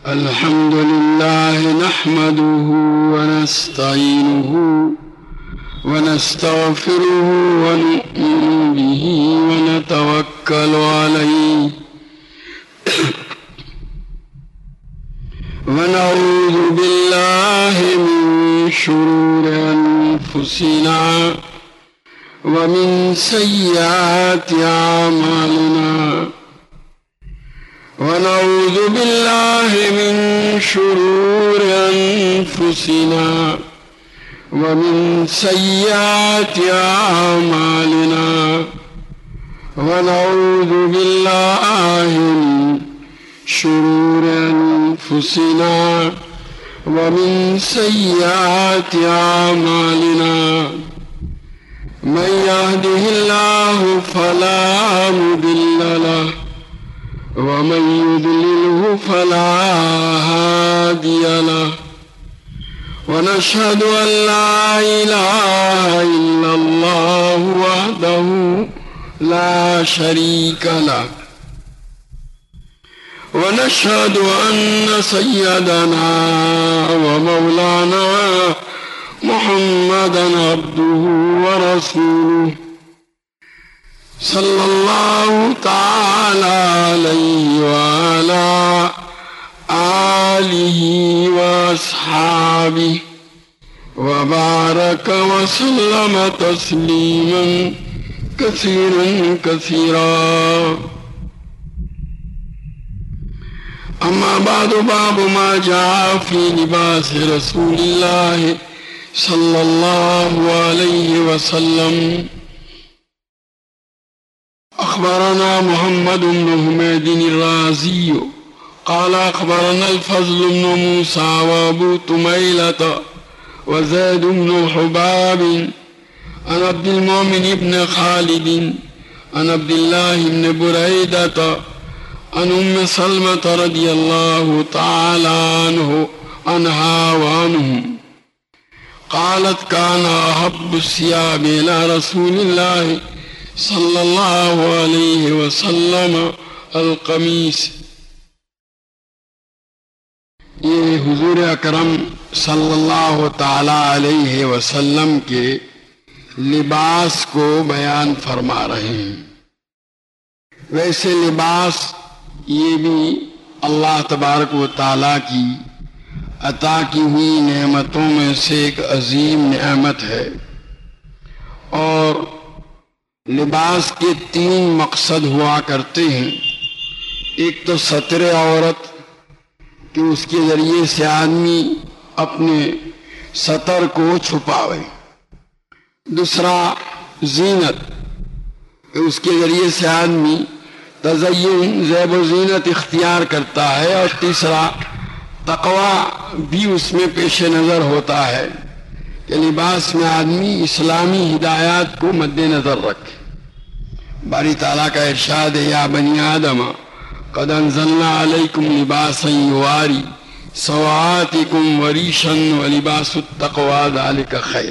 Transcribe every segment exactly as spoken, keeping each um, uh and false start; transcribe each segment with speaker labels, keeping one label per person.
Speaker 1: الحمد لله نحمده ونستعينه ونستغفره ونؤمن به ونتوكل عليه ونعوذ بالله من شرور أنفسنا ومن سيئات أعمالنا ونعوذ بالله من شرور أنفسنا ومن سيئات أعمالنا ونعوذ بالله من شرور أنفسنا ومن سيئات أعمالنا من يهده الله فلا مضل له ومن يضلله فلا هادي له ونشهد أن لا إله إلا الله وحده لا شريك له ونشهد أن سيدنا ومولانا محمدا عبده ورسوله صلى الله تعالى عليه وعلى آله وأصحابه وبارك وسلم تسليما كثيرا كثيرا. أما بعد، باب ما جاء في لباس رسول الله صلى الله عليه وسلم. أخبرنا محمد بن حميد الرازي قال أخبرنا الفضل بن موسى وأبو تميلة وزيد بن حباب عن عبد المؤمن بن خالد عن عبد الله بن بريدة عن أم سلمة رضي الله تعالى عنه عنها وعنهم قالت كان أحب الثياب إلى رسول الله صلی اللہ علیہ وسلم القمیص. یہ حضور اکرم صلی اللہ تعالی علیہ وسلم کے لباس کو بیان فرما رہے ہیں. ویسے لباس یہ بھی اللہ تبارک و تعالی کی عطا کی ہوئی نعمتوں میں سے ایک عظیم نعمت ہے، اور لباس کے تین مقصد ہوا کرتے ہیں. ایک تو ستر عورت کہ اس کے ذریعے سے آدمی اپنے ستر کو چھپاوے. دوسرا زینت کہ اس کے ذریعے سے آدمی تزین زیب و زینت اختیار کرتا ہے. اور تیسرا تقوی بھی اس میں پیش نظر ہوتا ہے کہ لباس میں آدمی اسلامی ہدایات کو مد نظر رکھے. باری تعالیٰ کا ارشاد ہے یا بنی آدم قد انزلنا علیکم لباسا یواری سوآتکم وریشا ولباس التقوی ذالک خیر.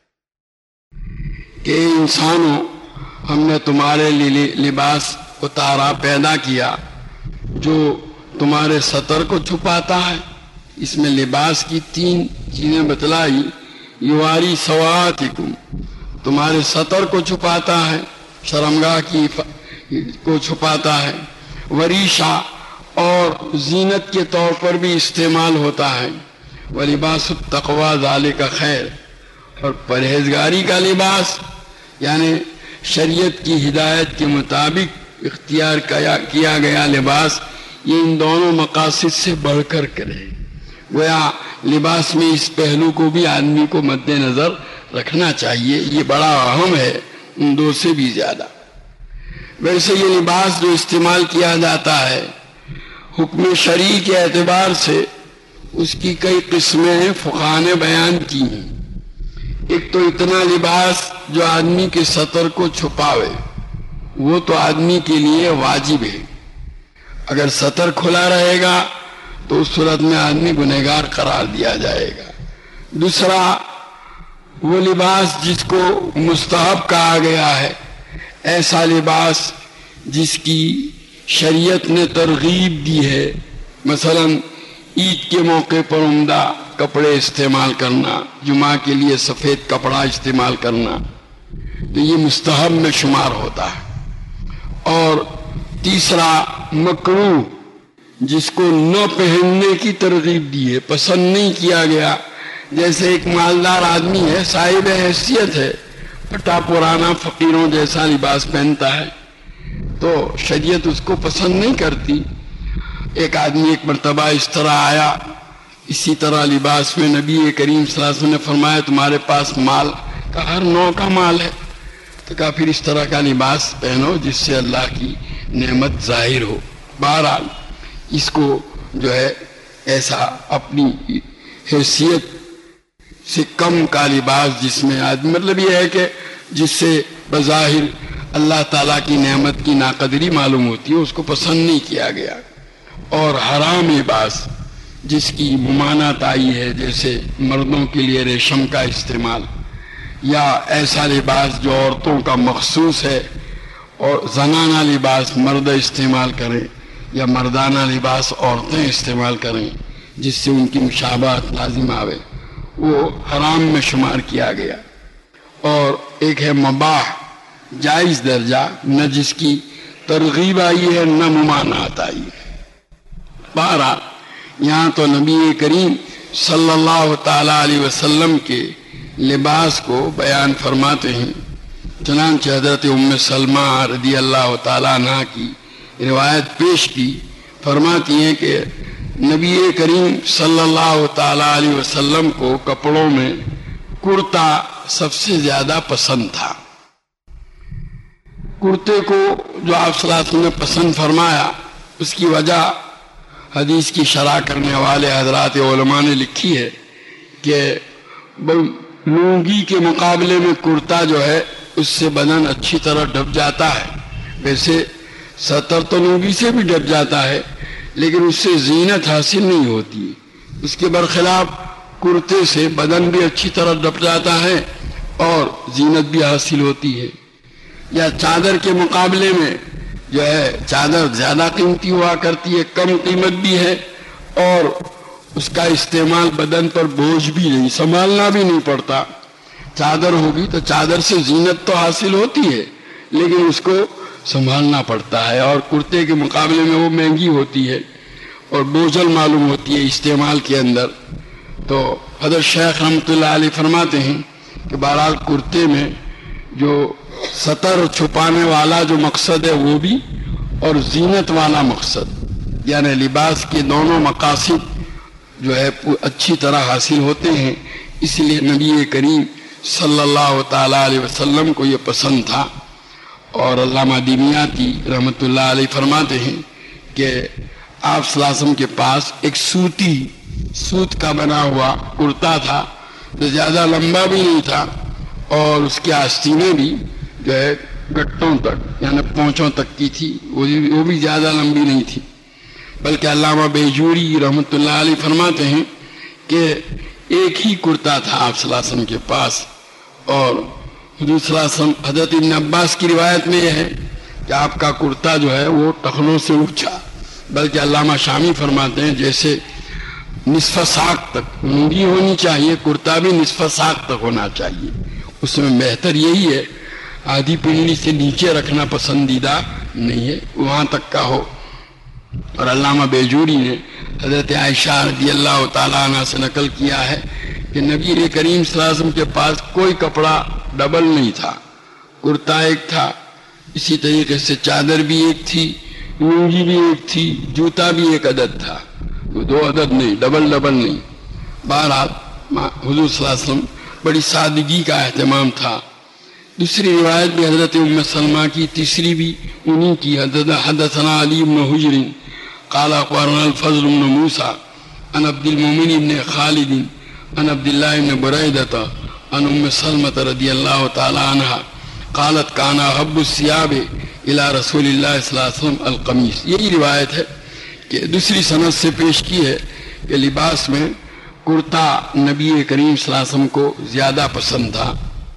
Speaker 1: کہ انسانوں، ہم نے تمہارے لیے لباس اتارا پیدا کیا جو تمہارے ستر کو چھپاتا ہے. اس میں لباس کی تین چیزیں بتلائی. یواری سوآتکم تمہارے ستر کو چھپاتا ہے، شرمگاہ کی کو چھپاتا ہے. وریشہ اور زینت کے طور پر بھی استعمال ہوتا ہے. ولباس التقوی ذالک خیر. اور پرہیزگاری کا لباس یعنی شریعت کی ہدایت کے مطابق اختیار کیا گیا لباس، یہ ان دونوں مقاصد سے بڑھ کر کرے. گویا لباس میں اس پہلو کو بھی آدمی کو مد نظر رکھنا چاہیے، یہ بڑا اہم ہے ان دو سے بھی زیادہ. ویسے یہ لباس جو استعمال کیا جاتا ہے حکم شرعی کے اعتبار سے اس کی کئی قسمیں فقہاء نے بیان کی ہیں. ایک تو اتنا لباس جو آدمی کے ستر کو چھپاوے، وہ تو آدمی کے لیے واجب ہے. اگر ستر کھلا رہے گا تو اس صورت میں آدمی گنہگار قرار دیا جائے گا. دوسرا وہ لباس جس کو مستحب کہا گیا ہے، ایسا لباس جس کی شریعت نے ترغیب دی ہے. مثلا عید کے موقع پر عمدہ کپڑے استعمال کرنا، جمعہ کے لیے سفید کپڑا استعمال کرنا، تو یہ مستحب میں شمار ہوتا ہے۔ اور تیسرا مکروہ، جس کو نہ پہننے کی ترغیب دی ہے، پسند نہیں کیا گیا، جیسے ایک مالدار آدمی ہے، صاحب حیثیت ہے، پھٹا پرانا فقیروں جیسا لباس پہنتا ہے تو شریعت اس کو پسند نہیں کرتی۔ ایک آدمی ایک مرتبہ اس طرح آیا، اسی طرح لباس میں، نبی کریم صلی اللہ علیہ وسلم نے فرمایا تمہارے پاس مال کا ہر نوع کا مال ہے، تو کہا پھر اس طرح کا لباس پہنو جس سے اللہ کی نعمت ظاہر ہو۔ بہرحال اس کو جو ہے ایسا اپنی حیثیت سے کم کا لباس جس میں آدمی، مطلب یہ ہے کہ جس سے بظاہر اللہ تعالیٰ کی نعمت کی ناقدری معلوم ہوتی ہے، اس کو پسند نہیں کیا گیا۔ اور حرام لباس جس کی ممانعت آئی ہے، جیسے مردوں کے لیے ریشم کا استعمال، یا ایسا لباس جو عورتوں کا مخصوص ہے اور زنانہ لباس مرد استعمال کریں یا مردانہ لباس عورتیں استعمال کریں جس سے ان کی مشابہت لازم آوے، وہ حرام میں شمار کیا گیا۔ اور ایک ہے مباح، جائز درجہ، نہ جس کی ترغیب آئی ہے نہ ممانعت آئی ہے۔ بہرحال یہاں تو نبی کریم صلی اللہ تعالیٰ علیہ وسلم کے لباس کو بیان فرماتے ہیں۔ چنانچہ حضرت ام سلمہ رضی اللہ تعالیٰ عنہ کی روایت پیش کی، فرماتی ہیں کہ نبی کریم صلی اللہ تعالیٰ علیہ وسلم کو کپڑوں میں کرتا سب سے زیادہ پسند تھا۔ کرتے کو جو آپ صلی اللہ علیہ وسلم نے پسند فرمایا، اس کی وجہ حدیث کی شرح کرنے والے حضرات علماء نے لکھی ہے کہ لونگی کے مقابلے میں کرتا جو ہے اس سے بدن اچھی طرح ڈھک جاتا ہے۔ ویسے ستر تو لونگی سے بھی ڈھک جاتا ہے، لیکن اس سے زینت حاصل نہیں ہوتی۔ اس کے برخلاف کرتے سے بدن بھی اچھی طرح ڈھک جاتا ہے اور زینت بھی حاصل ہوتی ہے۔ یا چادر کے مقابلے میں جو ہے چادر زیادہ قیمتی ہوا کرتی ہے، کم قیمت بھی ہے، اور اس کا استعمال بدن پر بوجھ بھی نہیں، سنبھالنا بھی نہیں پڑتا۔ چادر ہوگی تو چادر سے زینت تو حاصل ہوتی ہے لیکن اس کو سنبھالنا پڑتا ہے، اور کرتے کے مقابلے میں وہ مہنگی ہوتی ہے اور بوجھل معلوم ہوتی ہے استعمال کے اندر۔ تو حضرت شیخ رحمۃ اللہ علیہ فرماتے ہیں کہ بہرحال کرتے میں جو ستر چھپانے والا جو مقصد ہے وہ بھی، اور زینت والا مقصد، یعنی لباس کے دونوں مقاصد جو ہے اچھی طرح حاصل ہوتے ہیں۔ اس لیے نبی کریم صلی اللہ تعالیٰ علیہ وسلم کو یہ پسند تھا۔ اور علامہ دمیاطی رحمۃ اللہ علیہ فرماتے ہیں کہ آپ صلی اللہ علیہ وسلم کے پاس ایک سوتی سوت کا بنا ہوا کرتا تھا، جو زیادہ لمبا بھی نہیں تھا، اور اس کے آستینیں بھی جو ہے گٹوں تک یعنی پونچھوں تک کی تھی، وہ بھی زیادہ لمبی نہیں تھی۔ بلکہ علامہ بیجوری رحمۃ اللہ علیہ فرماتے ہیں کہ ایک ہی کرتا تھا آپ صلی اللہ علیہ وسلم کے پاس، اور حضور صلی اللہ علیہ وسلم، حضرت ابن عباس کی روایت میں یہ ہے کہ آپ کا کرتا جو ہے وہ ٹخنوں سے اونچا، بلکہ علامہ شامی فرماتے ہیں جیسے نصف ساق تک لنگی ہونی چاہیے، کرتا بھی نصف ساق تک ہونا چاہیے۔ اس میں بہتر یہی ہے، آدھی پنڈلی سے نیچے رکھنا پسندیدہ نہیں ہے، وہاں تک کا ہو۔ اور علامہ بیجوری نے حضرت عائشہ رضی اللہ تعالیٰ عنہ سے نقل کیا ہے کہ نبی کریم صلی اللہ علیہ وسلم کے پاس کوئی کپڑا ڈبل نہیں تھا، کرتا ایک تھا، اسی طریقے سے چادر بھی ایک تھی، لنگی بھی ایک تھی، جوتا بھی ایک عدد تھا، دو عدد نہیں، ڈبل ڈبل نہیں۔ بہرحال حضور صلی اللہ علیہ وسلم بڑی سادگی کا اہتمام تھا۔ دوسری روایت بھی حضرت ام سلمہ کی، تیسری بھی انہی کی، حدثنا علی بن حجر قال اخبرنا الفضل بن موسیٰ عن عبد المؤمن بن خالد عن عبد اللہ بن بریدہ عن ام سلمہ رضی اللہ تعالی عنہ قالت کان احب الثياب الى رسول اللہ صلی اللہ علیہ وسلم القمیص۔ یہی روایت ہے کہ دوسری سند سے پیش کی ہے کہ لباس میں کرتا نبی کریم صلی اللہ علیہ وسلم کو زیادہ پسند تھا۔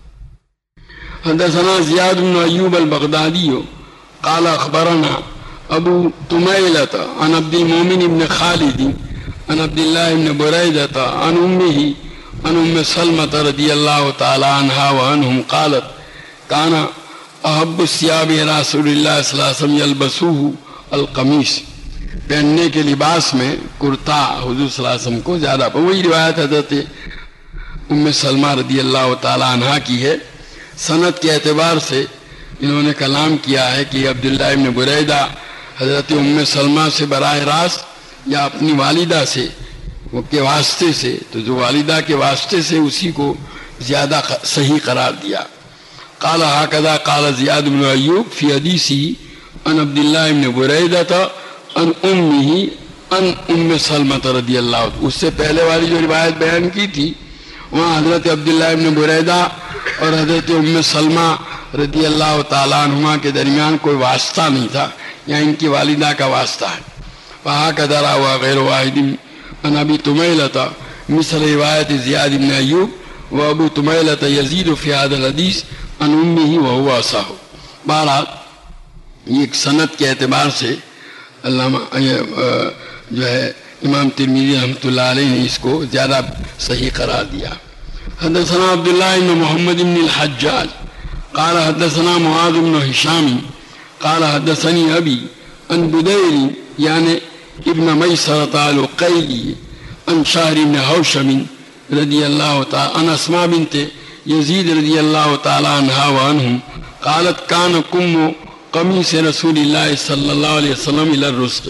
Speaker 1: حدثنا زیاد بن ایوب البغدادی قال اخبرنا ابو تمیلۃ عن عبد المؤمن بن خالد عن عبد الله بن بريدة عن أمه عن أم سلمة رضي الله تعالى عنها وعنهم قالت كان أحب الثياب إلى رسول الله صلى الله عليه وسلم يلبسوه القمیص، پہننے کے لباس میں کرتا حضور صلی اللہ علیہ وسلم کو زیادہ. وہی روایت حضرت ام سلمہ رضی اللہ تعالی عنہا کی ہے. سند کے اعتبار سے انہوں نے کلام کیا ہے کہ عبداللہ ابن بریدہ حضرت ام سلمہ سے براہ راست یا اپنی والدہ سے کے واسطے سے، تو جو والدہ کے واسطے سے اسی کو زیادہ صحیح قرار دیا. قال هكذا قال زیاد بن ایوب فی حدیثی ان عبداللہ ابن بریدہ ان امہ ان ام سلمہ رضی اللہ عنہ. اس سے پہلے والی جو روایت بیان کی تھی وہاں حضرت عبداللہ ابن بریدہ اور حضرت ام سلمہ رضی اللہ تعالیٰ عنہما کے درمیان کوئی واسطہ نہیں تھا، یا ان کی والدہ کا واسطہ ہے. وهكذا روى غير واحد عن ابی طمیلۃ مثل روایت زیاد بن ایوب وابو طمیلۃ یزید فی هذا الحدیث عن امہ وهو اصح. بہرحال یہ ایک سند کے اعتبار سے علامہ جو ہے امام ترمذی رحمۃ اللہ علیہ نے اس کو زیادہ صحیح قرار دیا. حدثنا عبداللہ بن محمد بن الحجاج قال حدثنا معاذ بن ہشام قال حدثني ابی عن بدیر یعنی ابن میسرۃ العقیلی عن شہر بن حوشب رضی اللہ تعالی عن اسماء بنت یزید رضی اللہ تعالی عنہا وعنہم قالت کان کم قمیص رسول اللہ صلی اللہ علیہ وسلم الی الرسغ.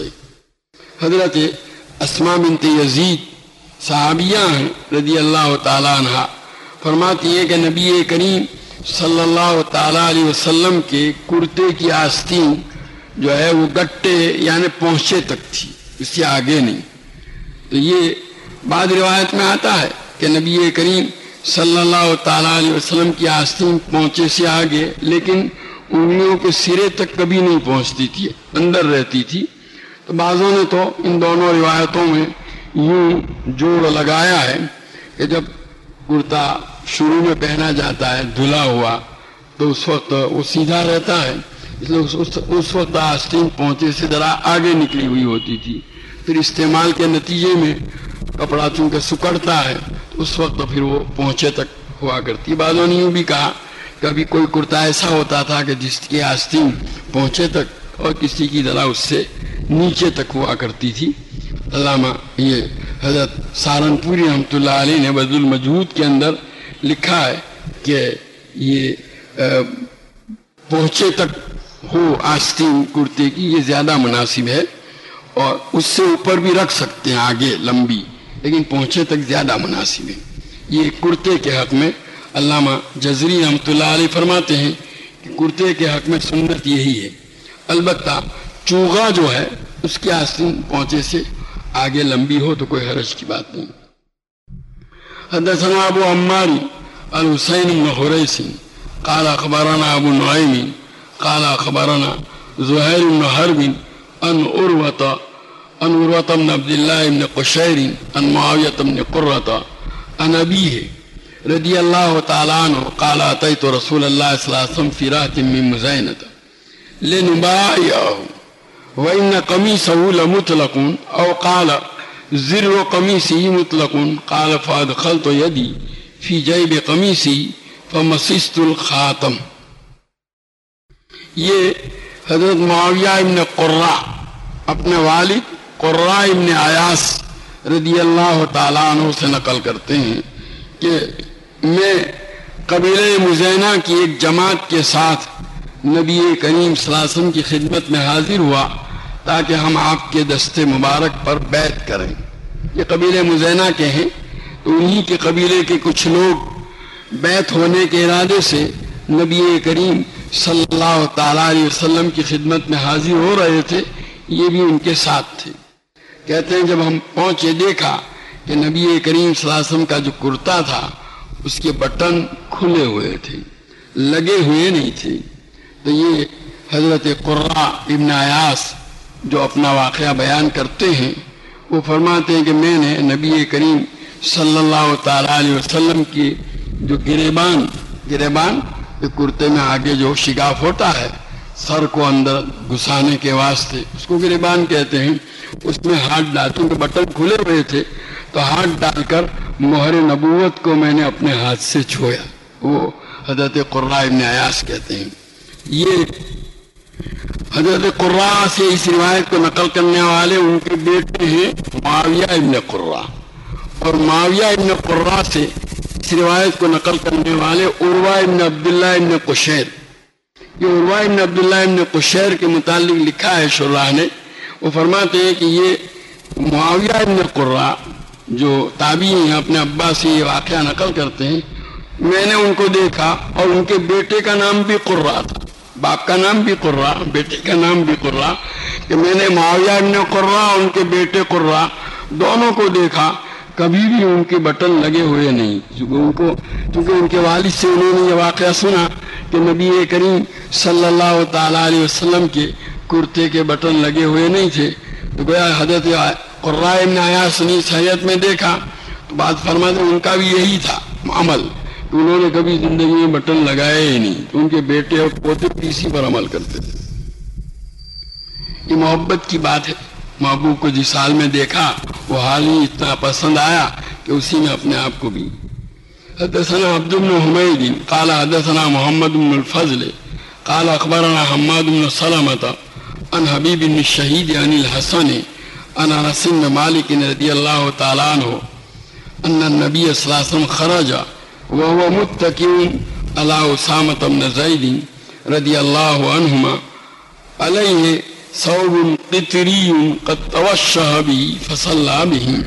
Speaker 1: حضرت اسماء بنت یزید صحابیہ ہیں رضی اللہ تعالی عنہا، فرماتی ہیں کہ نبی کریم صلی اللہ تعالی علیہ وسلم کے کرتے کی آستین جو ہے وہ گٹے یعنی پہنچے تک تھی، اس سے آگے نہیں. تو یہ بعض روایت میں آتا ہے کہ نبی کریم صلی اللہ تعالی علیہ وسلم کی آستین پہنچے سے آگے، لیکن انگلیوں کے سرے تک کبھی نہیں پہنچتی تھی، اندر رہتی تھی. تو بعضوں نے تو ان دونوں روایتوں میں یوں جوڑ لگایا ہے کہ جب کرتا شروع میں پہنا جاتا ہے دھلا ہوا تو اس وقت وہ سیدھا رہتا ہے، اس لیے اس وقت آستین پہنچے سے ذرا آگے نکلی ہوئی ہوتی تھی. پھر استعمال کے نتیجے میں کپڑا چونکہ سکڑتا ہے تو اس وقت پھر وہ پہنچے تک ہوا کرتی. بعضوں نے یوں بھی کہا کبھی کوئی کرتا ایسا ہوتا تھا کہ جس کی آستین پہنچے تک اور کسی کی ذرا اس سے نیچے تک ہوا کرتی تھی. علامہ یہ حضرت سہارنپوری رحمۃ اللہ علیہ نے بذل المجہود کے اندر لکھا ہے کہ یہ پہنچے تک ہو آستین کرتے کی یہ زیادہ مناسب ہے، اور اس سے اوپر بھی رکھ سکتے ہیں آگے لمبی، لیکن پہنچے تک زیادہ مناسب ہے. یہ کرتے کے حق میں علامہ جزری رحمۃ اللہ علیہ فرماتے ہیں کہ کرتے کے حق میں سنت یہی ہے، البتہ چوغا جو ہے اس کی آستین پہنچے سے آگے لمبی ہو تو کوئی حرج کی بات نہیں. حدثنا ابو عمار الحسین بن حریث قال اخبرنا ابو نعیم قال اخبرنا زہیر بن حرب ان عروۃ ان عروۃ بن عبد اللہ بن قشیر ان معاویہ بن قرۃ ان ابیہ رضی اللہ تعالی عنہ قال اتیت رسول اللہ صلی اللہ علیہ وسلم فی راحۃ من مزینۃ لنبایعہ وإن قميصه لمطلق أو قال زر قميصه مطلق قال فأدخلت يدي في جيب قميصه فمسست الخاتم. یہ حضرت معاویہ ابن قرہ اپنے والد قرہ ابن عیاص رضی اللہ تعالیٰ عنہ سے نقل کرتے ہیں کہ میں قبیلہ مزینہ کی ایک جماعت کے ساتھ نبی کریم صلی اللہ علیہ وسلم کی خدمت میں حاضر ہوا تاکہ ہم آپ کے دستے مبارک پر بیعت کریں. یہ قبیلہ مزینہ کے ہیں، تو انہی کے قبیلے کے کچھ لوگ بیعت ہونے کے ارادے سے نبی کریم صلی اللہ تعالیٰ علیہ وسلم کی خدمت میں حاضر ہو رہے تھے، یہ بھی ان کے ساتھ تھے. کہتے ہیں جب ہم پہنچے دیکھا کہ نبی کریم صلی اللہ علیہ وسلم کا جو کرتا تھا اس کے بٹن کھلے ہوئے تھے، لگے ہوئے نہیں تھے. تو یہ حضرت قرہ ابن عیاص جو اپنا واقعہ بیان کرتے ہیں وہ فرماتے ہیں کہ میں نے نبی کریم صلی اللہ تعالیٰ علیہ وسلم کی جو گریبان گریبان کرتے میں آگے جو شگاف ہوتا ہے سر کو اندر گھسانے کے واسطے، اس کو گریبان کہتے ہیں، اس میں ہاتھ ڈال، کیونکہ بٹن کھلے ہوئے تھے تو ہاتھ ڈال کر مہر نبوت کو میں نے اپنے ہاتھ سے چھویا، وہ حضرت قرہ ابن ایاس کہتے ہیں۔ یہ حضرت قرہ سے اس روایت کو نقل کرنے والے ان کے بیٹے ہیں معاویہ ابن قرہ، اور معاویہ ابن قرہ سے اس روایت کو نقل کرنے والے عروہ ابن عبداللہ ابن قشیر۔ یہ عروہ ابن عبداللہ ابن قشیر کے متعلق لکھا ہے شراح نے، وہ فرماتے ہیں کہ یہ معاویہ ابن قرہ جو تابعی ہیں اپنے ابا سے یہ واقعہ نقل کرتے ہیں، میں نے ان کو دیکھا اور ان کے بیٹے کا نام بھی قرہ تھا، باپ کا نام بھی قرہ، بیٹے کا نام بھی قرہ، کہ میں نے معاویہ ابن قرہ اور ان کے بیٹے قرہ دونوں کو دیکھا، کبھی بھی ان کے بٹن لگے ہوئے نہیں، چونکہ ان کو چونکہ ان کے والد سے انہوں نے یہ واقعہ سنا کہ نبی کریم صلی اللہ تعالیٰ علیہ وسلم کے کرتے کے بٹن لگے ہوئے نہیں تھے، تو گویا حضرت قرہ ابن ایاس نے اس حیات میں دیکھا تو بات فرماتے ان کا بھی یہی تھا عمل، تو انہوں نے کبھی زندگی میں بٹن لگائے ہی نہیں، تو ان کے بیٹے اور پوتے بھی اسی پر عمل کرتے تھے۔ یہ محبت کی بات ہے، محبوب کو جس حال میں دیکھا وہ حال ہی اتنا پسند آیا کہ اسی میں اپنے آپ کو بھی۔ حدثنا عبد بن حمید قال حدثنا محمد بن الفضل قال اخبرنا حماد بن سلمة عن حبیب بن الشہید عن الحسن عن انس بن مالک رضی اللہ تعالی عنہ ان النبی صلی اللہ علیہ وسلم خرج وهو متكئ على اسامة بن زید رضی اللہ عنہما علیہ ثوب قطری قد توشح به فصلى به۔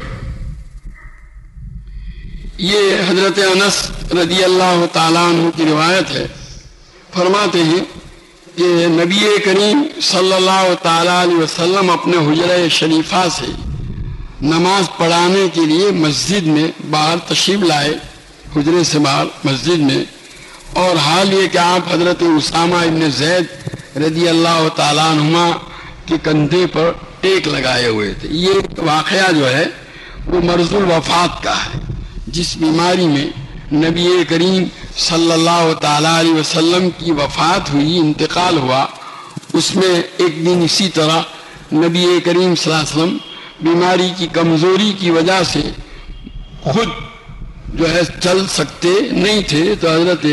Speaker 1: یہ حضرت انس رضی اللہ تعالیٰ عنہ کی روایت ہے، فرماتے ہیں کہ نبی کریم صلی اللہ تعالیٰ علیہ وسلم اپنے حجرہ شریفہ سے نماز پڑھانے کے لیے مسجد میں باہر تشریف لائے، حجرے سے باہر مسجد میں، اور حال یہ کہ آپ حضرت اسامہ ابن زید رضی اللہ تعالیٰ عنہما کے کندھے پر ٹیک لگائے ہوئے تھے۔ یہ واقعہ جو ہے وہ مرض الوفات کا ہے، جس بیماری میں نبی کریم صلی اللہ تعالیٰ علیہ وسلم کی وفات ہوئی، انتقال ہوا، اس میں ایک دن اسی طرح نبی کریم صلی اللہ علیہ وسلم بیماری کی کمزوری کی وجہ سے خود جو ہے چل سکتے نہیں تھے، تو حضرت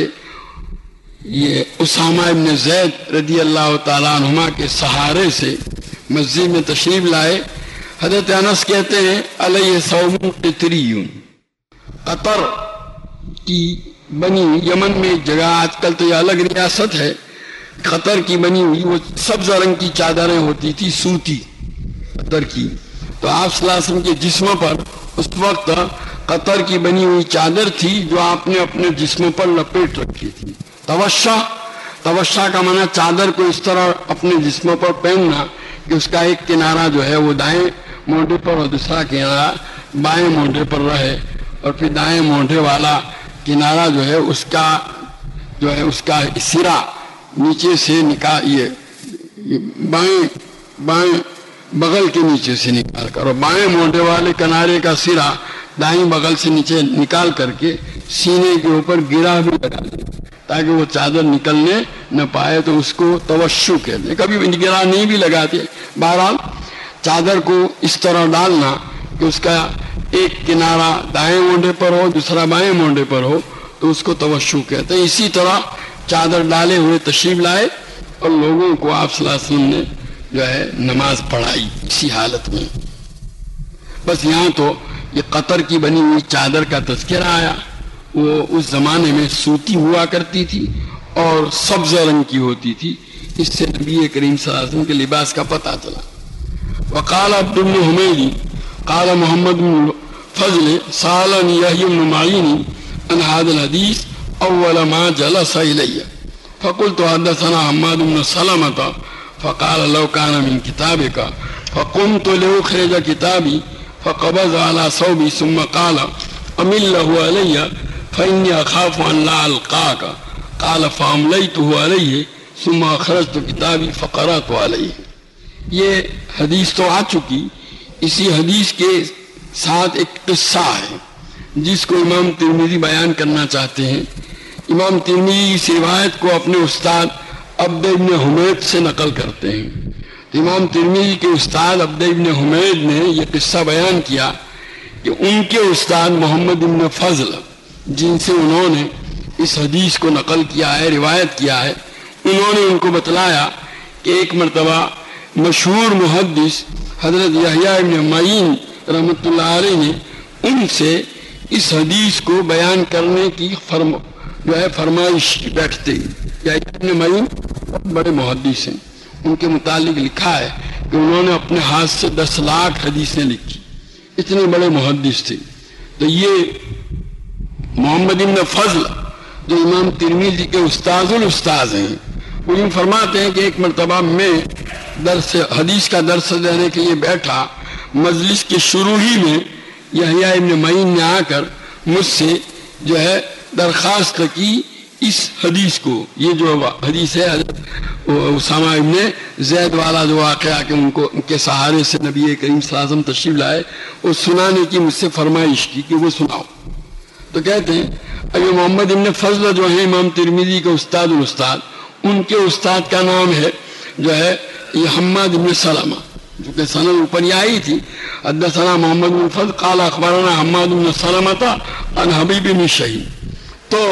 Speaker 1: یہ اسامہ ابن زید رضی اللہ تعالیٰ عنہما کے سہارے سے مسجد میں تشریف لائے۔ حضرت انس کہتے ہیں علیہ ثوب قطری، قطر کی بنی ہوئی، یمن میں ایک جگہ، آج کل تو یہ الگ ریاست ہے، قطر کی بنی ہوئی وہ سبز رنگ کی چادریں ہوتی تھی، سوتی قطر کی، تو آپ صلی اللہ علیہ وسلم کے جسم پر اس وقت قطر کی بنی ہوئی چادر تھی جو آپ نے اپنے جسم پر لپیٹ رکھی تھی۔ توشہ توشہ کا معنی چادر کو اس طرح اپنے جسم پر پہننا کہ اس کا ایک کنارہ جو ہے وہ دائیں مونڈے پر اور دوسرا کنارہ بائیں مونڈے پر رہے، اور پھر دائیں مونڈے والا کنارہ جو ہے اس کا جو ہے اس کا سرا نیچے سے نکال، یہ بائیں بائیں بغل کے نیچے سے نکال کر، اور بائیں مونڈے والے کنارے کا سرا دائیں بغل سے نیچے نکال کر کے سینے کے اوپر گرا بھی لگا دیں تاکہ وہ چادر نکلنے نہ پائے، تو اس کو توشو کہتے ہیں۔ کبھی گرا نہیں بھی لگاتے، بہرحال چادر کو اس طرح ڈالنا کہ اس کا ایک کنارہ دائیں مونڈے پر ہو، دوسرا بائیں مونڈے پر ہو، تو اس کو توشو کہتے ہیں۔ اسی طرح چادر ڈالے ہوئے تشریف لائے اور لوگوں کو آپ صلی اللہ علیہ وسلم نے جو ہے نماز پڑھائی اسی حالت میں۔ بس یہاں تو یہ قطر کی بنی ہوئی چادر کا تذکرہ آیا، وہ اس زمانے میں سوتی ہوا کرتی تھی اور سبز رنگ کی ہوتی تھی، اس سے نبی کریم صلی اللہ علیہ وسلم کے لباس کا پتہ چلا۔ وقال عبد بن حمید قال محمد بن فضل سالني يحيى بن معين عن هذا الحديث اول ما جلس الي فقلت حدثنا حماد بن سلمة فقال لو كان من كتابك فقمت لاخرج كتابي فقبض على ثوبي ثم قال امله علي فاني اخاف ان لا القاك قال فامليته عليه ثم اخرجت كتابي فقرات عليه۔ یہ حدیث تو آ چکی، اسی حدیث کے ساتھ ایک قصہ ہے جس کو امام ترمذی بیان کرنا چاہتے ہیں۔ امام ترمذی اس روایت کو اپنے استاد عبد ابن حمید سے نقل کرتے ہیں. امام ترمذی کے استاد عبد ابن حمید نے یہ قصہ بیان کیا کہ ان کے استاد محمد ابن فضل جن سے انہوں نے اس حدیث کو نقل کیا ہے، روایت کیا ہے، انہوں نے ان کو بتلایا کہ ایک مرتبہ مشہور محدث حضرت یحییٰ ابن معین رحمۃ اللہ علیہ نے ان سے اس حدیث کو بیان کرنے کی فرم جو ہے فرمائش بیٹھتے. یحییٰ ابن معین بہت بڑے محدث ہیں، ان کے متعلق لکھا ہے کہ انہوں نے اپنے ہاتھ سے دس لاکھ حدیثیں لکھی، اتنے بڑے محدث تھے. تو یہ محمد ابن فضل جو امام ترمذی کے استاذ الاستاذ ہیں، وہ یوں فرماتے ہیں کہ ایک مرتبہ میں درس حدیث کا درس دینے کے لیے بیٹھا، مجلس کے شروع ہی میں یحییٰ ابن معین نے آ کر مجھ سے جو ہے درخواست کی اس حدیث کو، یہ جو حدیث ہے حضرت اسامہ ابن زید والا جو واقعہ کہ ان کو ان کے سہارے سے نبی کریم صلی اللہ علیہ وسلم تشریف لائے، وہ سنانے کی مجھ سے فرمائش کی کہ وہ سناؤ. تو کہتے ہیں ابھی محمد ابن فضل جو ہیں امام ترمذی کے استاد الاستاد، ان کے استاد کا نام ہے جو ہے یہ حماد ابن سلمہ، جو کہ سند اوپر یہ آئی تھی حدثنا محمد بن فضل قال اخبرنا حماد بن سلمہ عن حبیب بن شہید. تو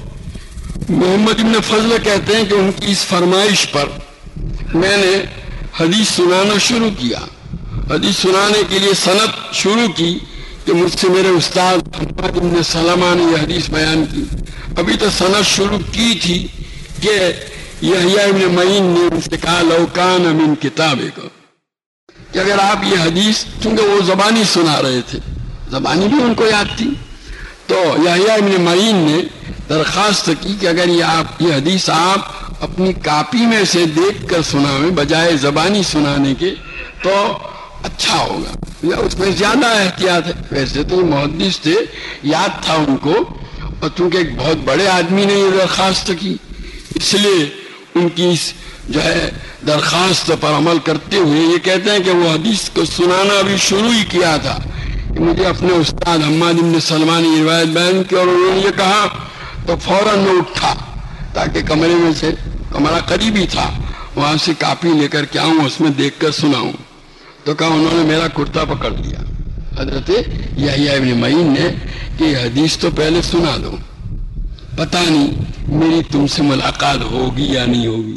Speaker 1: محمد ابن فضل کہتے ہیں کہ ان کی اس فرمائش پر میں نے حدیث سنانا شروع کیا، حدیث سنانے کے لیے سند شروع کی کہ مجھ سے میرے استاد حماد بن سلمہ نے یہ حدیث بیان کی. ابھی تو سند شروع کی تھی کہ یحییٰ ابن معین نے ان سے کہا لو کان من کتابک، کہ اگر آپ یہ حدیث، چونکہ وہ زبانی سنا رہے تھے، زبانی بھی ان کو یاد تھی، تو یحییٰ ابن معین نے درخواست کی کہ اگر یہ آپ یہ حدیث آپ اپنی کاپی میں سے دیکھ کر سنائیں بجائے زبانی سنانے کے تو اچھا ہوگا، یا اس میں زیادہ احتیاط ہے. ویسے تو محدث تھے، یاد تھا ان کو، اور چونکہ ایک بہت بڑے آدمی نے یہ درخواست کی، اس لیے ان کی اس جو ہے درخواست پر عمل کرتے ہوئے یہ کہتے ہیں کہ وہ حدیث کو سنانا ابھی شروع ہی کیا تھا کہ مجھے اپنے استاد حماد بن سلمہ نے یہ روایت بیان کی، اور انہوں نے یہ کہا تو فوراً میں اٹھا تاکہ کمرے میں سے، کمرہ قریب ہی تھا، وہاں سے کاپی لے کر کے آؤں، اس میں دیکھ کر سناؤں. تو کہا انہوں نے میرا کرتا پکڑ لیا حضرت یحییٰ ابن معین نے کہ یہ حدیث تو پہلے سنا دو، پتہ نہیں میری تم سے ملاقات ہوگی یا نہیں ہوگی.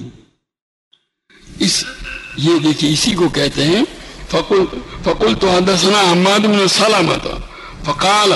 Speaker 1: اس یہ دیکھیے اسی کو کہتے ہیں فقل فقل تو حدثنا حماد بن سلمہ فقال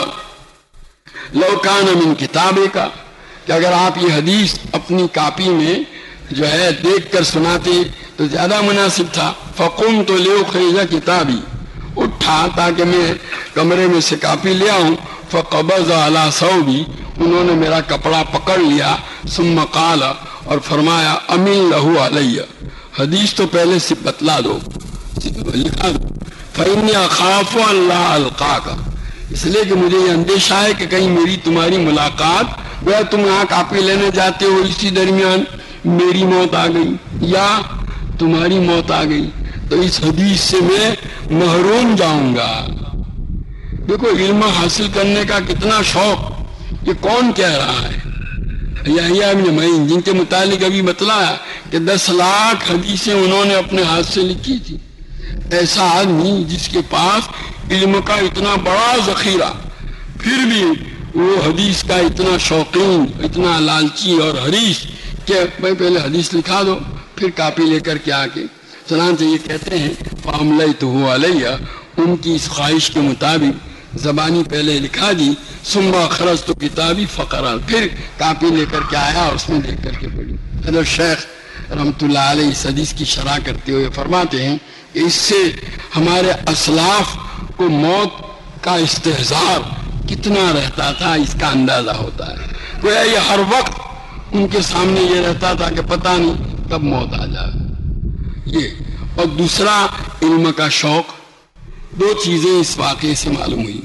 Speaker 1: لو کان من کتابک، کہ اگر آپ یہ حدیث اپنی کاپی میں جو ہے دیکھ کر سناتے تو زیادہ مناسب تھا. فقمت لیخرج کتابی، اٹھا تاکہ میں کمرے میں سے کاپی لے آؤں. فقبض علی ثوبی، انہوں نے میرا کپڑا پکڑ لیا. ثم قال، اور فرمایا امن لہ علیہ، حدیث تو پہلے سے بتلا دو، لکھا دو. فإنی اخاف ان لا القاک، اس لیے کہ مجھے یہ اندیشہ ہے کہ کہیں میری تمہاری ملاقات، وہ تم یہاں کاپی لینے جاتے ہو اسی درمیان میری موت آ گئی یا تمہاری موت آ گئی تو اس حدیث سے میں محروم جاؤں گا. دیکھو علم حاصل کرنے کا کتنا شوق، یہ کون کہہ رہا ہے؟ یحییٰ ابن معین، جن کے متعلق ابھی بتلایا کہ دس لاکھ حدیثیں انہوں نے اپنے ہاتھ سے لکھی تھی. ایسا آدمی جس کے پاس علم کا اتنا بڑا ذخیرہ، پھر بھی وہ حدیث کا اتنا شوقین، اتنا لالچی اور حریص کہ بھائی پہلے حدیث لکھا دو پھر کاپی لے کر کے آ کے. چنانچہ یہ کہتے ہیں فَأَمْلَيْتُهُ عَلَيَّ، ان کی اس خواہش کے مطابق زبانی پہلے لکھا دی. ثُمَّ أَخْرَجْتُ کتابی فقرا، پھر کاپی لے کر کے آیا اور اس میں دیکھ کر کے پڑھی. حضرت شیخ رحمۃ اللہ علیہ اس حدیث کی شرح کرتے ہوئے فرماتے ہیں کہ اس سے ہمارے اسلاف کو موت کا استحضار کتنا رہتا تھا اس کا اندازہ ہوتا ہے. گویا یہ ہر وقت ان کے سامنے یہ رہتا تھا کہ پتہ نہیں کب موت آ جائے. یہ اور دوسرا علم کا شوق. دو چیزیں اس واقعے سے معلوم ہوئی.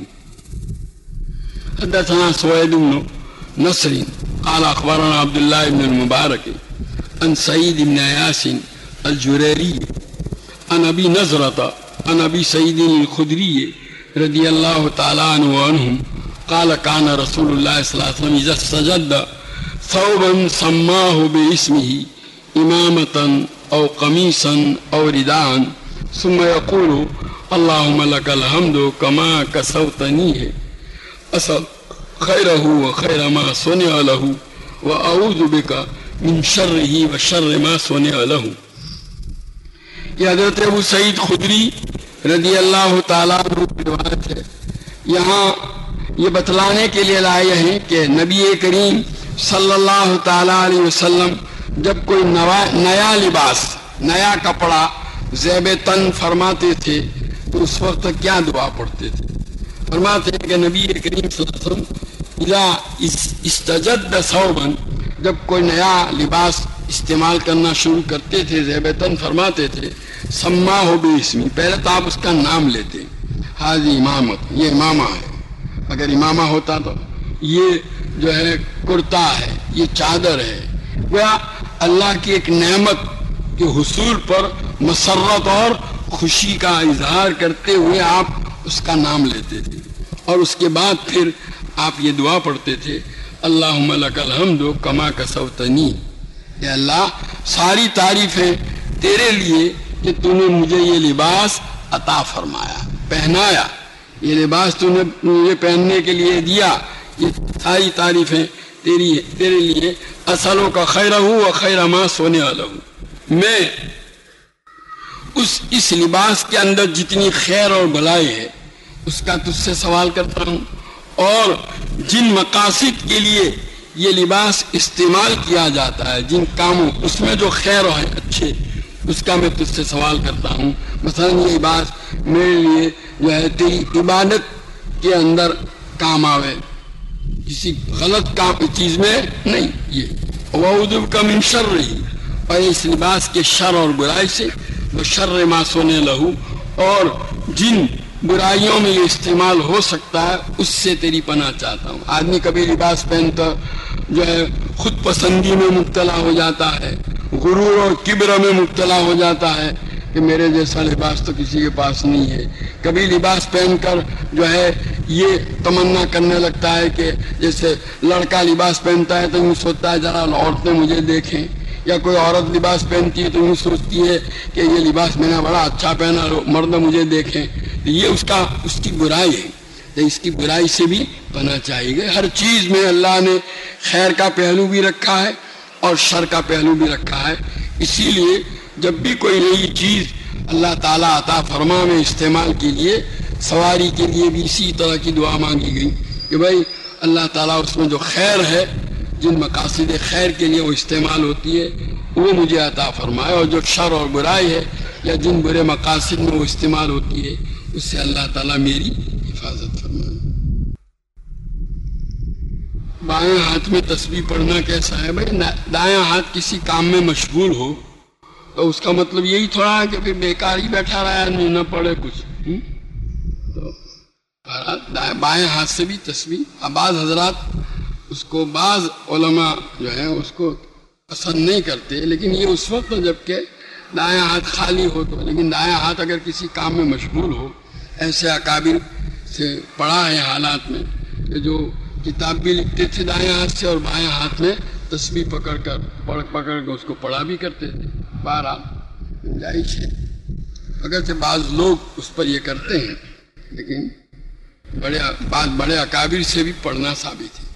Speaker 1: حدثنا سوید بن نصر قال اخبرنا عبداللہ بن المبارک عن سعید بن عیاس الجریری عن ابی نضرۃ عن ابی سعید الخدری رضی اللہ تعالی عنہ وعنہم قال کان رسول اللہ صلی اللہ علیہ وسلم اذا سجد ثوبا سماه باسمه इमामतन औ कमीसन औ रिदान सुम्मा यक़ूलु अल्लाहुम्मा लकल हम्दु कमा कसौतनी है असल खैरहु व खैर मा सुनिअ लहु व अऊज़ु बिका मिन शर्रिही व शर्रि मा सुनिअ लहु। ये हज़रत अबू सईद खुदरी रज़ी अल्लाह ताला अन्हु की रिवायत है। यहाँ ये बतलाने के लिए लाए हैं कि नबी करीम सल्लल्लाहु ताला अलैहि वसल्लम जब कोई नवा नया लिबास नया कपड़ा ज़ेब तन फरमाते थे तो उस वक्त क्या दुआ पढ़ते थे। फरमाते हैं कि नबी करीम सल्लल्लाहु अलैहि वसल्लम इज़ा इस्तजद्द सौबन जब कोई नया लिबास इस्तेमाल करना शुरू करते थे ज़ेब तन फरमाते थे सम्मा हो बिस्मी, पहले तो आप उसका नाम लेते, हाजी इमामत, ये इमामा है। अगर इमामा होता तो ये जो है कुर्ता है, ये चादर है। वह अल्लाह की एक नेमत के हुसूल पर मसरत और खुशी का इजहार करते हुए आप उसका नाम लेते थे और उसके बाद फिर आप ये दुआ पढ़ते थे अल्लाहुम्मा लकल हम्दु कमा कसौतनी, ये अल्लाह सारी तारीफें तेरे लिए कि तूने मुझे ये लिबास अता फरमाया, पहनाया, ये लिबास तूने मुझे पहनने के लिए दिया, ये सारी तारीफें तेरी तेरे लिए। असलों का खैरहु व खैर मा सुनिअ लहु, मैं उस इस लिबास के अंदर जितनी खैर और भलाई है उसका तुझसे सवाल करता हूँ और जिन मकासिद के लिए ये लिबास इस्तेमाल किया जाता है, जिन कामों उसमें जो खैर है अच्छे, उसका मैं तुझसे सवाल करता हूँ। मसलन ये लिबास मेरे लिए जो है तेरी इबादत के अंदर काम आवे, किसी गलत काम चीज में नहीं। ये वऊज़ु बिका मिन शर्रिही, और इस लिबास के शर और बुराई से, वो शर्र मा सुनिअ लहु, और जिन बुराइयों में ये इस्तेमाल हो सकता है उससे तेरी पनाह चाहता हूँ। आदमी कभी लिबास पहनता जो है खुद पसंदी में मुब्तला हो जाता है, गुरूर और किब्र में मुब्तला हो जाता है कि मेरे जैसा लिबास तो किसी के पास नहीं है। कभी लिबास पहनकर जो है ये तमन्ना करने लगता है कि जैसे लड़का लिबास पहनता है तो यूँ सोचता है जरा औरतें मुझे देखें, या कोई औरत लिबास पहनती है तो यूँ सोचती है कि ये लिबास मैंने बड़ा अच्छा पहना, मर्द मुझे देखें। तो ये उसका उसकी बुराई है, तो इसकी बुराई से भी पना चाहिए। हर चीज में अल्लाह ने खैर का पहलू भी रखा है और शर का पहलू भी रखा है। इसीलिए जब भी कोई नई चीज अल्लाह ताला अता फरमा में इस्तेमाल के लिए, सवारी के लिए भी इसी तरह की दुआ मांगी गई कि भाई अल्लाह ताला उसमें जो खैर है, जिन मकासिद खैर के लिए वो इस्तेमाल होती है वो मुझे अता फरमाए, और जो शर और बुराई है या जिन बुरे मकासिद में वो इस्तेमाल होती है उससे अल्लाह ताला मेरी हिफाजत फरमाए। बाएं हाथ में तस्बीह पढ़ना कैसा है? भाई दायां हाथ किसी काम में मशगूल हो तो उसका मतलब यही थोड़ा है कि फिर बेकार ही बैठा रहा आदमी, न पढ़े कुछ। हुँ? तो बाएं हाथ से भी तस्बीह, बाज़ हजरात उसको, बाज़ उलमा जो है उसको पसंद नहीं करते, लेकिन ये उस वक्त जबकि दायां हाथ खाली हो तो। लेकिन दायां हाथ अगर किसी काम में मशगूल हो, ऐसे अकाबिर से पढ़ा है हालात में कि जो किताब भी लिखते थे दायां हाथ से और बायां हाथ में तस्बीह पकड़ कर पढ़ पकड़ कर उसको पढ़ा भी करते थे। बहरहाल गुंजाइश है, अगर से बाज़ लोग उस पर ये करते हैं, लेकिन बड़े बात बड़े अकाबिर से भी पढ़ना साबित है।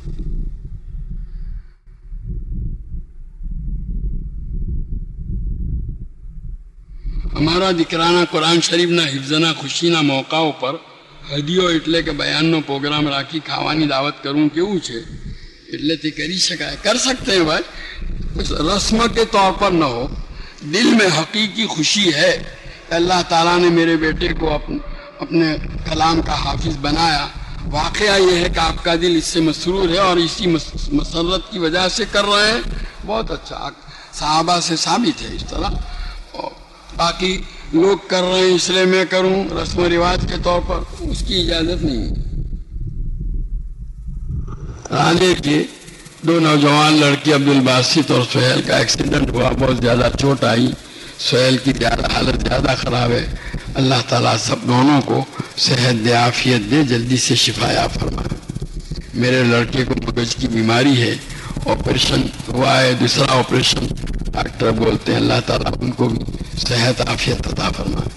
Speaker 1: हमारा दिकराना कुरान शरीफ ना हिफ्जना खुशी ना मौकाओं पर હદીઓ એટલે કે બયાનનો પ્રોગ્રામ રાખી ખાવાની દાવત કરું કેવું છે એટલે તે કરી શકાય, कर सकते हैं भाई, रस्म के तौर पर न हो, दिल में हकीकी खुशी है। अल्लाह ताला ने मेरे बेटे को अपने, अपने कलाम का हाफिज बनाया, वाकया ये है कि आपका दिल इससे मसरूर है और इसी मसरत की वजह से कर रहे हैं, बहुत अच्छा, सहाबा से साबित है इस तरह। और बाकी लोग कर रहे हैं इसलिए मैं करूं रस्म रिवाज के तौर पर, उसकी इजाजत नहीं है। राले के दो नौजवान लड़के अब्दुल बासित और सुहेल का एक्सीडेंट हुआ, बहुत ज्यादा चोट आई, सुहेल की ज्यादा हालत ज्यादा खराब है। अल्लाह ताला सब दोनों को सेहत दे, आफियत दे, जल्दी से शिफाया फरमाए। मेरे लड़के को मगज की बीमारी है, ऑपरेशन हुआ है, दूसरा ऑपरेशन طرف بولتے ہیں اللہ تعالیٰ ان کو بھی صحت عافیت عطا فرمائے۔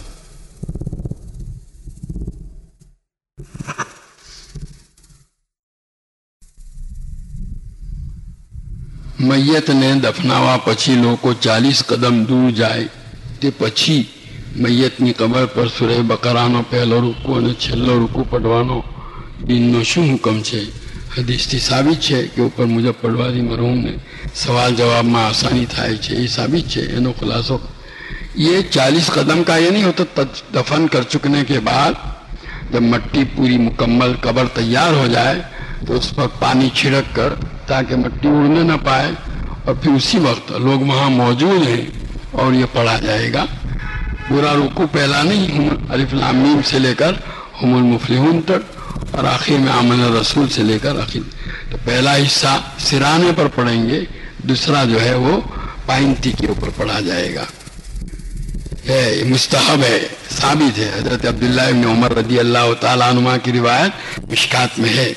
Speaker 1: میت نے دفناوا پچھی لوگ کو چالیس قدم دور جائے تے پچھی میتની કબર પર સૂરે બકરાનો પહેલો રૂકુ અને છેલ્લો રૂકુ પડવાનો દીનનો શું હુકમ છે? હદીસથી સાબિત છે કે ઉપર મુજબ પડવાથી મરહૂમને સવાલ જવાબમાં આસાની થાય છે, એ સાબિત છે। એનો ખુલાસો یہ چالیس قدم کا یہ نہیں ہوتا، دفن کر چکنے کے بعد جب مٹی پوری مکمل قبر تیار ہو جائے تو اس پر پانی چھڑک کر تاکہ مٹی اڑنے نہ پائے، اور پھر اسی وقت لوگ وہاں موجود ہیں اور یہ پڑھا جائے گا۔ پورا رکوع پہلا نہیں، الف لام میم سے لے کر ہم المفلحون تک، اور آخر میں آمن الرسول سے لے کر آخر، تو پہلا حصہ سرانے پر پڑھیں گے، دوسرا جو ہے وہ پائنتی کے اوپر پڑھا جائے گا۔ ہے مستحب ہے، ثابت ہے، حضرت عبداللہ ابن عمر رضی اللہ تعالیٰ عنہ کی روایت مشکات میں ہے۔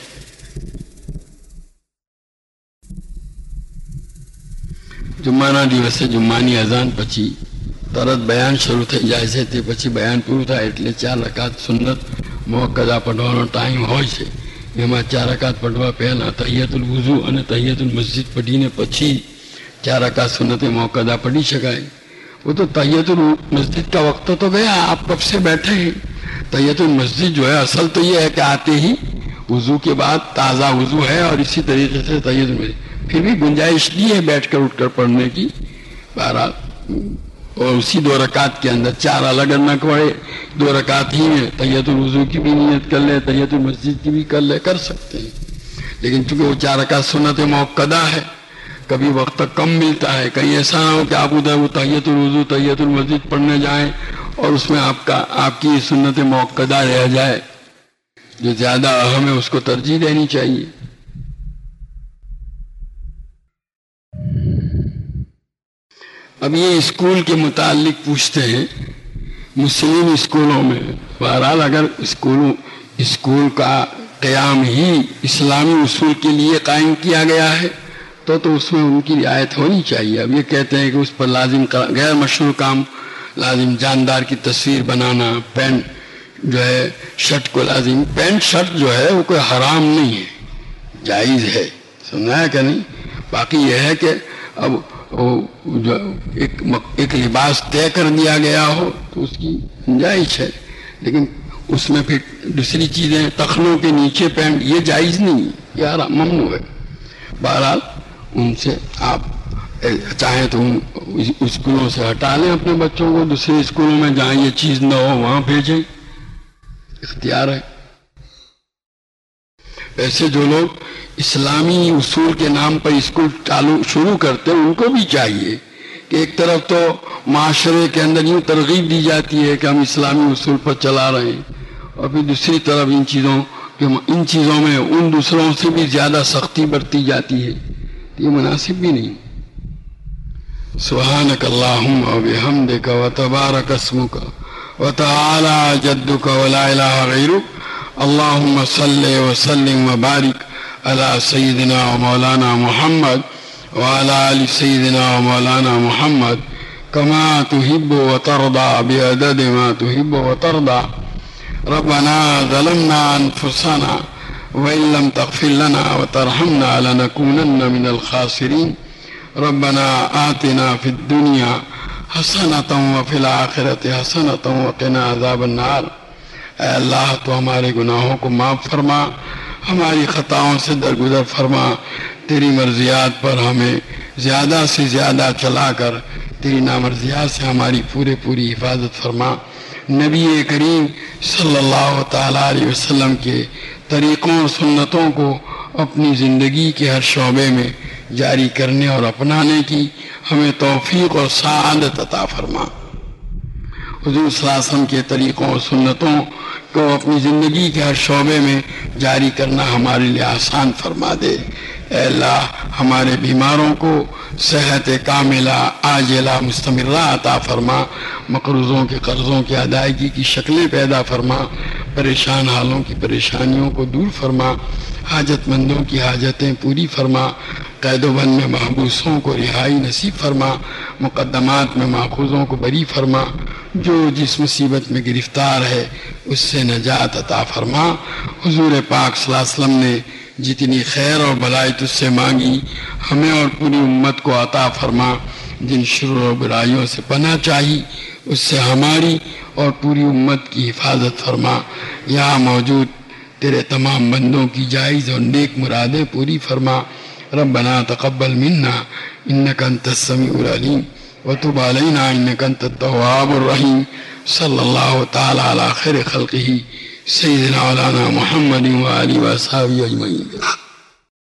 Speaker 1: જુમ્માના દિવસે જુમ્માની અઝાન પછી તરત બયાન શરૂ થઈ જાય છે, તે પછી બયાન પૂરું થાય એટલે ચાર રકાત સુન્નત મુઅક્કદા પઢવાનો ટાઈમ હોય છે। એમાં ચાર રકાત પઢવા પહેલા તહિયતુલ વુઝુ અને તહિયતુલ મસ્જિદ પઢીને પછી ચાર રકાત સુન્નત મુઅક્કદા પઢી શકાય। وہ تو تحیۃ المسجد کا وقت تو گیا، آپ کب سے بیٹھے ہیں؟ تحیۃ المسجد جو ہے اصل تو یہ ہے کہ آتے ہی وضو کے بعد تازہ وضو ہے، اور اسی طریقے سے تحیۃ المسجد پھر بھی گنجائش دی ہے بیٹھ کر اٹھ کر پڑھنے کی بہرحال، اور اسی دو رکعت کے اندر چار الگ نہ پڑھے، دو رکعت ہی میں تحیۃ الوضو کی بھی نیت کر لے، تحیۃ المسجد کی بھی کر لے، کر سکتے ہیں۔ لیکن چونکہ وہ چار رکعت سنت موقدہ ہے، کبھی وقت کم ملتا ہے، کہیں ایسا نہ ہو کہ آپ ادھر وہ تحیۃ الوضو تحیۃ المسجد پڑھنے جائیں اور اس میں آپ کا آپ کی سنت موقدہ رہ جائے، جو زیادہ اہم ہے اس کو ترجیح دینی چاہیے۔ اب یہ اسکول کے متعلق پوچھتے ہیں، مسلم اسکولوں میں بہرحال اگر اسکولوں اسکول کا قیام ہی اسلامی اصول کے لیے قائم کیا گیا ہے تو تو اس میں ان کی رعایت ہونی چاہیے۔ اب یہ کہتے ہیں کہ اس پر لازم غیر مشروع کام، لازم جاندار کی تصویر بنانا، پینٹ جو ہے شرٹ کو لازم، پینٹ شرٹ جو ہے وہ کوئی حرام نہیں ہے، جائز ہے، سنا ہے کہ نہیں؟ باقی یہ ہے کہ اب جو ایک ایک لباس طے کر دیا گیا ہو تو اس کی گنجائش ہے، لیکن اس میں پھر دوسری چیزیں ٹخنوں کے نیچے پینٹ، یہ جائز نہیں، یہ حرام ممنوع ہے۔ بہرحال ان سے آپ چاہیں تو اسکولوں سے ہٹا لیں اپنے بچوں کو، دوسرے اسکولوں میں جہاں یہ چیز نہ ہو وہاں بھیجیں، اختیار ہے۔ ایسے جو لوگ اسلامی اصول کے نام پر اسکول چالو شروع کرتے ہیں ان کو بھی چاہیے کہ ایک طرف تو معاشرے کے اندر یوں ترغیب دی جاتی ہے کہ ہم اسلامی اصول پر چلا رہے ہیں، اور پھر دوسری طرف ان چیزوں ان چیزوں میں ان دوسروں سے بھی زیادہ سختی برتی جاتی ہے، یہ مناسب بھی نہیں۔ سبحانک اللہم و بحمدک و تبارک اسمک و تعالی جدک و لا الہ غیرک، اللہم صلی وسلم و بارک علی سیدنا و مولانا محمد وعلی آل سیدنا و مولانا محمد کما تحب و ترضى بعدد ما تحب و ترضى۔ ربنا ظلمنا انفسنا وإن لم تغفر لنا وترحمنا لنكونن من الخاسرين۔ ربنا آتنا في الدنيا حسنة وفي الآخرة حسنة وقنا عذاب النار۔ اے اللہ تو ہمارے گناہوں کو معاف فرما، ہماری خطاؤں سے درگزر فرما، تیری مرضیات پر ہمیں زیادہ سے زیادہ چلا کر تیری نامرضیات سے ہماری پورے پوری حفاظت فرما۔ نبی کریم صلی اللہ تعالیٰ علیہ وسلم کے طریقوں اور سنتوں کو اپنی زندگی کے ہر شعبے میں جاری کرنے اور اپنانے کی ہمیں توفیق اور سعادت عطا فرما۔ حضور صلی اللہ علیہ وسلم کے طریقوں اور سنتوں کو اپنی زندگی کے ہر شعبے میں جاری کرنا ہمارے لیے آسان فرما دے۔ اے اللہ ہمارے بیماروں کو صحت کاملہ عاجلہ مستمرہ عطا فرما، مقروضوں کے قرضوں کی ادائیگی کی شکلیں پیدا فرما، پریشان حالوں کی پریشانیوں کو دور فرما، حاجت مندوں کی حاجتیں پوری فرما، قید و بند میں محبوسوں کو رہائی نصیب فرما، مقدمات میں ماخوذوں کو بری فرما، جو جس مصیبت میں گرفتار ہے اس سے نجات عطا فرما۔ حضور پاک صلی اللہ علیہ وسلم نے جتنی خیر اور بھلائی تجھ سے مانگی ہمیں اور پوری امت کو عطا فرما، جن شرور و برائیوں سے پناہ چاہی اس سے ہماری اور پوری امت کی حفاظت فرما۔ یہاں موجود تیرے تمام بندوں کی جائز اور نیک مرادیں پوری فرما۔ ربنا تقبل منا انك انت السميع العليم وتب علينا انك انت التواب الرحيم۔ صلی اللہ تعالی علی خیر خلقہ سیدنا مولانا محمد وآلہ وصحبہ اجمعین۔